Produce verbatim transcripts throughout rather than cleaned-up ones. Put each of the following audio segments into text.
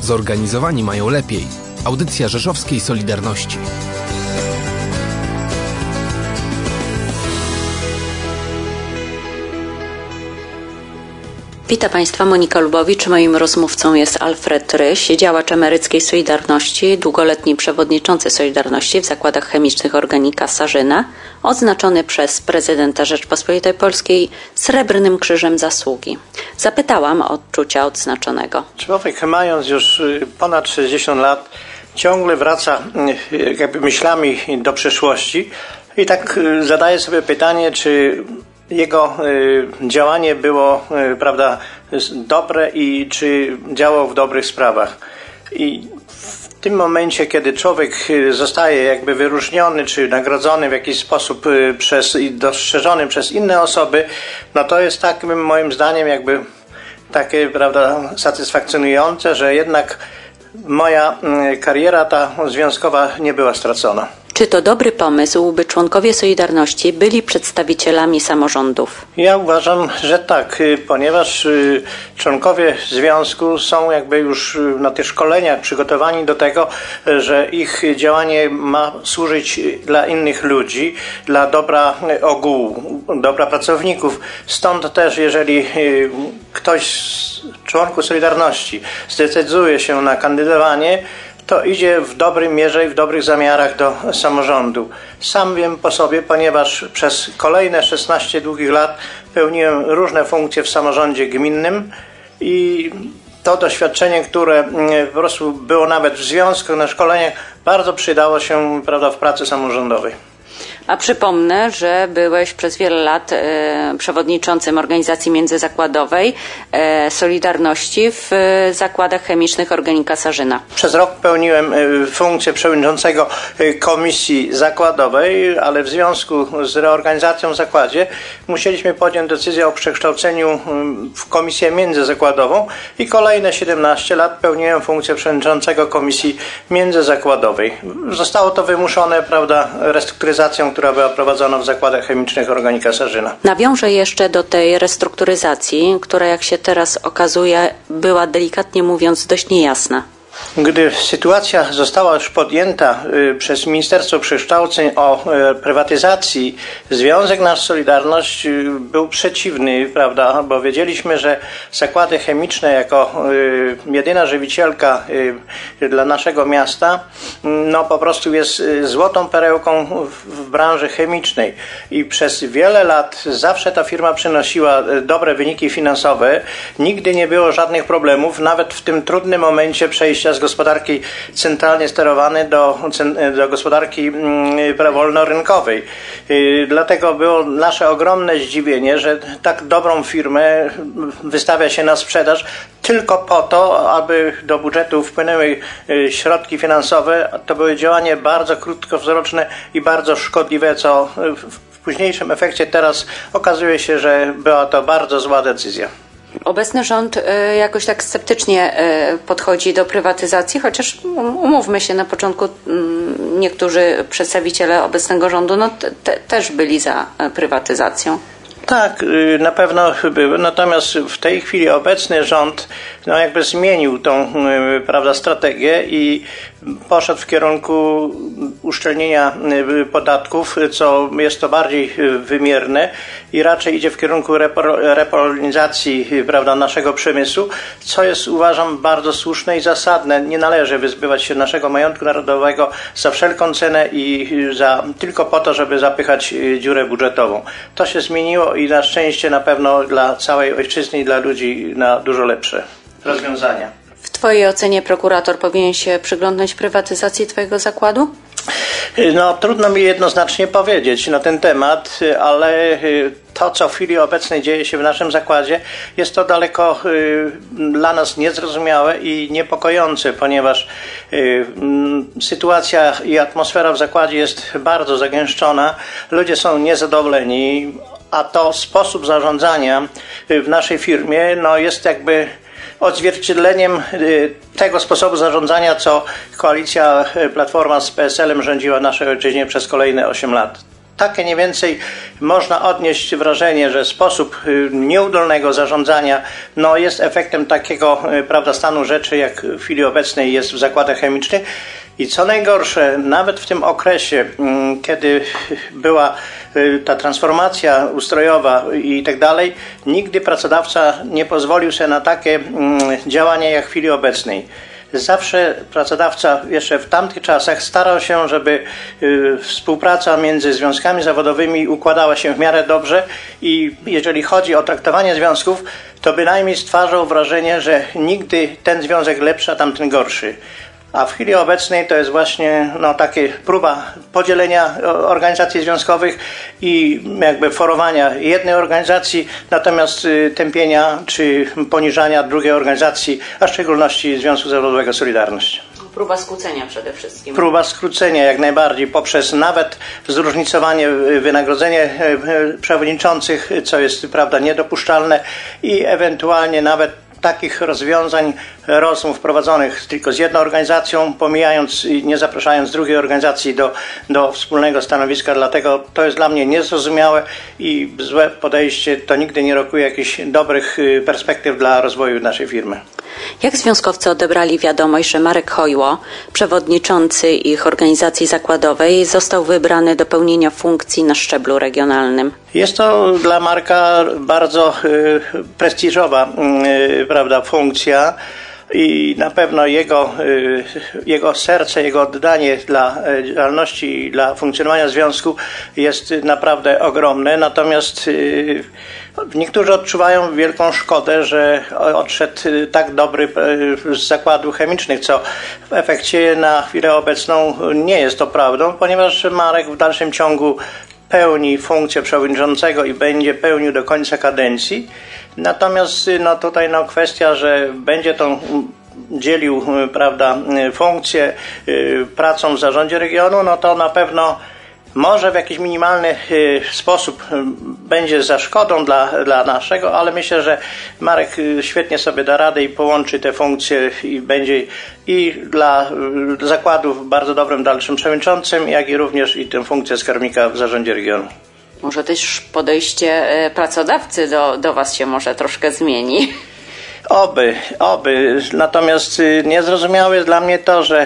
zorganizowani mają lepiej. Audycja Rzeszowskiej Solidarności. Witam Państwa, Monika Lubowicz. Moim rozmówcą jest Alfred Ryś, działacz emeryckiej Solidarności, długoletni przewodniczący Solidarności w Zakładach Chemicznych Organika Sarzyna, odznaczony przez prezydenta Rzeczpospolitej Polskiej Srebrnym Krzyżem Zasługi. Zapytałam o odczucia odznaczonego. Człowiek, mając już ponad sześćdziesiąt lat, ciągle wraca jakby myślami do przeszłości i tak zadaje sobie pytanie, czy jego y, działanie było y, prawda, dobre i czy działał w dobrych sprawach. I w tym momencie, kiedy człowiek zostaje jakby wyróżniony czy nagrodzony w jakiś sposób y, przez, i dostrzeżony przez inne osoby, no to jest tak moim zdaniem jakby takie prawda, satysfakcjonujące, że jednak moja y, kariera ta związkowa nie była stracona. Czy to dobry pomysł, by członkowie Solidarności byli przedstawicielami samorządów? Ja uważam, że tak, ponieważ członkowie związku są jakby już na tych szkoleniach przygotowani do tego, że ich działanie ma służyć dla innych ludzi, dla dobra ogółu, dobra pracowników. Stąd też, jeżeli ktoś z członków Solidarności zdecyduje się na kandydowanie, to idzie w dobrym mierze i w dobrych zamiarach do samorządu. Sam wiem po sobie, ponieważ przez kolejne szesnaście długich lat pełniłem różne funkcje w samorządzie gminnym i to doświadczenie, które po prostu było nawet w związku, na szkoleniach, bardzo przydało się prawda, w pracy samorządowej. A przypomnę, że byłeś przez wiele lat e, przewodniczącym organizacji międzyzakładowej e, Solidarności w e, Zakładach Chemicznych Organika Sarzyna. Przez rok pełniłem e, funkcję przewodniczącego e, komisji zakładowej, ale w związku z reorganizacją w zakładzie musieliśmy podjąć decyzję o przekształceniu e, w komisję międzyzakładową i kolejne siedemnaście lat pełniłem funkcję przewodniczącego komisji międzyzakładowej. Zostało to wymuszone, prawda, restrukturyzacją, która była prowadzona w Zakładach Chemicznych Organika Sarzyna. Nawiążę jeszcze do tej restrukturyzacji, która jak się teraz okazuje była delikatnie mówiąc dość niejasna. Gdy sytuacja została już podjęta y, przez Ministerstwo Przekształceń o y, prywatyzacji, Związek Nasz Solidarność y, był przeciwny, prawda, bo wiedzieliśmy, że zakłady chemiczne jako y, jedyna żywicielka y, dla naszego miasta y, no po prostu jest y, złotą perełką w, w branży chemicznej i przez wiele lat zawsze ta firma przynosiła y, dobre wyniki finansowe, nigdy nie było żadnych problemów, nawet w tym trudnym momencie przejścia z gospodarki centralnie sterowanej do, do gospodarki wolnorynkowej. Dlatego było nasze ogromne zdziwienie, że tak dobrą firmę wystawia się na sprzedaż tylko po to, aby do budżetu wpłynęły środki finansowe. To były działania bardzo krótkowzroczne i bardzo szkodliwe, co w późniejszym efekcie teraz okazuje się, że była to bardzo zła decyzja. Obecny rząd jakoś tak sceptycznie podchodzi do prywatyzacji, chociaż umówmy się, na początku niektórzy przedstawiciele obecnego rządu no, te, też byli za prywatyzacją. Tak, na pewno były, natomiast w tej chwili obecny rząd no jakby zmienił tą prawda, strategię i poszedł w kierunku uszczelnienia podatków, co jest to bardziej wymierne i raczej idzie w kierunku repolonizacji prawda, naszego przemysłu, co jest uważam bardzo słuszne i zasadne. Nie należy wyzbywać się naszego majątku narodowego za wszelką cenę i za, tylko po to, żeby zapychać dziurę budżetową. To się zmieniło i na szczęście na pewno dla całej ojczyzny i dla ludzi na dużo lepsze rozwiązania. W Twojej ocenie prokurator powinien się przyglądnąć prywatyzacji Twojego zakładu? No trudno mi jednoznacznie powiedzieć na ten temat, ale to, co w chwili obecnej dzieje się w naszym zakładzie, jest to daleko y, dla nas niezrozumiałe i niepokojące, ponieważ y, y, sytuacja i atmosfera w zakładzie jest bardzo zagęszczona, ludzie są niezadowoleni, a to sposób zarządzania w naszej firmie no, jest jakby odzwierciedleniem tego sposobu zarządzania, co koalicja Platforma z P S L-em rządziła naszej ojczyźnie przez kolejne osiem lat. takie mniej więcej można odnieść wrażenie, że sposób nieudolnego zarządzania no, jest efektem takiego, prawda, stanu rzeczy, jak w chwili obecnej jest w zakładach chemicznych. I co najgorsze, nawet w tym okresie, kiedy była ta transformacja ustrojowa i tak dalej, nigdy pracodawca nie pozwolił sobie na takie działania jak w chwili obecnej. Zawsze pracodawca jeszcze w tamtych czasach starał się, żeby współpraca między związkami zawodowymi układała się w miarę dobrze i jeżeli chodzi o traktowanie związków, to bynajmniej stwarzał wrażenie, że nigdy ten związek lepszy, a tamten gorszy. A w chwili obecnej to jest właśnie no, takie próba podzielenia organizacji związkowych i jakby forowania jednej organizacji, natomiast tępienia czy poniżania drugiej organizacji, a w szczególności Związku Zawodowego Solidarność. Próba skrócenia przede wszystkim. Próba skrócenia jak najbardziej poprzez nawet zróżnicowanie wynagrodzenia przewodniczących, co jest, prawda, niedopuszczalne i ewentualnie nawet takich rozwiązań, rozmów prowadzonych tylko z jedną organizacją, pomijając i nie zapraszając drugiej organizacji do, do wspólnego stanowiska. Dlatego to jest dla mnie niezrozumiałe i złe podejście. To nigdy nie rokuje jakichś dobrych perspektyw dla rozwoju naszej firmy. Jak związkowcy odebrali wiadomość, że Marek Hojło, przewodniczący ich organizacji zakładowej, został wybrany do pełnienia funkcji na szczeblu regionalnym? Jest to dla Marka bardzo y, prestiżowa y, prawda, funkcja i na pewno jego, y, jego serce, jego oddanie dla działalności i dla funkcjonowania związku jest naprawdę ogromne. Natomiast y, niektórzy odczuwają wielką szkodę, że odszedł tak dobry z zakładów chemicznych, co w efekcie na chwilę obecną nie jest to prawdą, ponieważ Marek w dalszym ciągu pełni funkcję przewodniczącego i będzie pełnił do końca kadencji. Natomiast no, tutaj no, kwestia, że będzie tą dzielił, prawda, funkcję pracą w zarządzie regionu, no to na pewno może w jakiś minimalny sposób będzie za szkodą dla, dla naszego, ale myślę, że Marek świetnie sobie da radę i połączy te funkcje i będzie i dla zakładów bardzo dobrym dalszym przewodniczącym, jak i również i tę funkcję skarbnika w zarządzie regionu. Może też podejście pracodawcy do, do Was się może troszkę zmieni. Oby, oby. Natomiast niezrozumiałe jest dla mnie to, że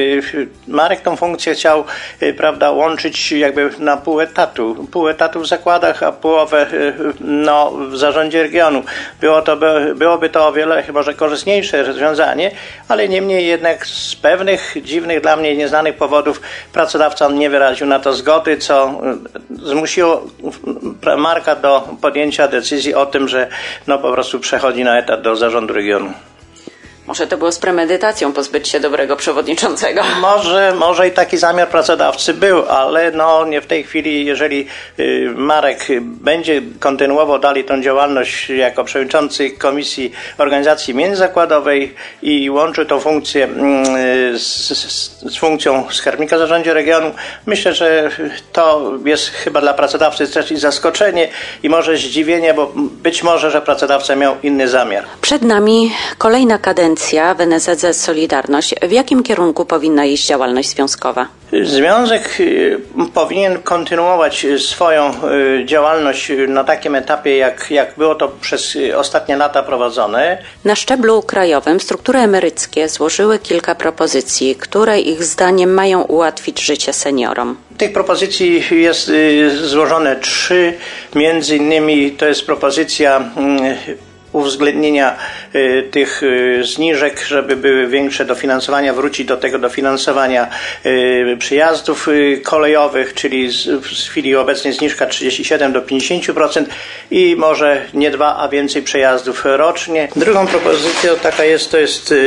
Marek tą funkcję chciał, prawda, łączyć jakby na pół etatu. Pół etatu w zakładach, a połowę no, w zarządzie regionu. Było to, byłoby to o wiele może korzystniejsze rozwiązanie, ale niemniej jednak z pewnych dziwnych dla mnie nieznanych powodów pracodawca nie wyraził na to zgody, co zmusiło Marka do podjęcia decyzji o tym, że no, po prostu przechodzi na etat do zarządu regionu. Może to było z premedytacją pozbyć się dobrego przewodniczącego? Może, może i taki zamiar pracodawcy był, ale no nie w tej chwili, jeżeli y, Marek będzie kontynuował dalej tą działalność jako przewodniczący Komisji Organizacji Międzyzakładowej i łączy tą funkcję y, z, z, z funkcją skarbnika w zarządzie regionu, myślę, że to jest chyba dla pracodawcy też i zaskoczenie i może zdziwienie, bo być może, że pracodawca miał inny zamiar. Przed nami kolejna kadencja w N S Z Z Solidarność. W jakim kierunku powinna iść działalność związkowa? Związek powinien kontynuować swoją działalność na takim etapie, jak, jak było to przez ostatnie lata prowadzone. Na szczeblu krajowym struktury emeryckie złożyły kilka propozycji, które ich zdaniem mają ułatwić życie seniorom. Tych propozycji jest złożone trzy, między innymi to jest propozycja uwzględnienia y, tych y, zniżek, żeby były większe dofinansowania, wrócić do tego dofinansowania y, przyjazdów y, kolejowych, czyli z, w chwili obecnej zniżka trzydzieści siedem do pięćdziesięciu procent i może nie dwa, a więcej przejazdów rocznie. Drugą propozycją taka jest, to jest y,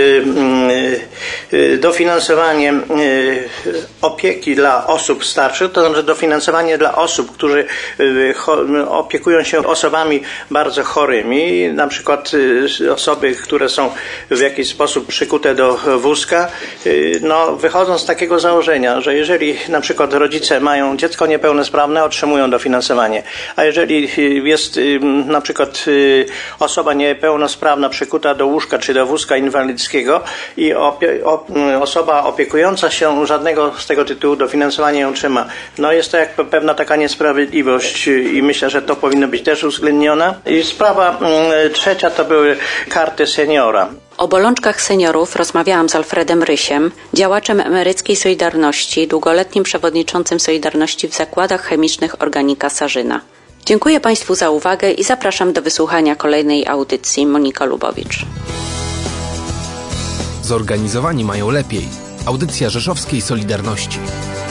y, y, dofinansowanie y, opieki dla osób starszych, to znaczy dofinansowanie dla osób, którzy y, cho, opiekują się osobami bardzo chorymi, na na przykład osoby, które są w jakiś sposób przykute do wózka, no wychodzą z takiego założenia, że jeżeli na przykład rodzice mają dziecko niepełnosprawne, otrzymują dofinansowanie, a jeżeli jest na przykład osoba niepełnosprawna przykuta do łóżka czy do wózka inwalidzkiego i opie- op- osoba opiekująca się żadnego z tego tytułu dofinansowania nie otrzyma. No jest to jak pewna taka niesprawiedliwość i myślę, że to powinno być też uwzględnione. I sprawa trzecia to były karty seniora. O bolączkach seniorów rozmawiałam z Alfredem Rysiem, działaczem emeryckiej Solidarności, długoletnim przewodniczącym Solidarności w zakładach chemicznych Organika Sarzyna. Dziękuję Państwu za uwagę i zapraszam do wysłuchania kolejnej audycji. Monika Lubowicz. Zorganizowani mają lepiej. Audycja Rzeszowskiej Solidarności.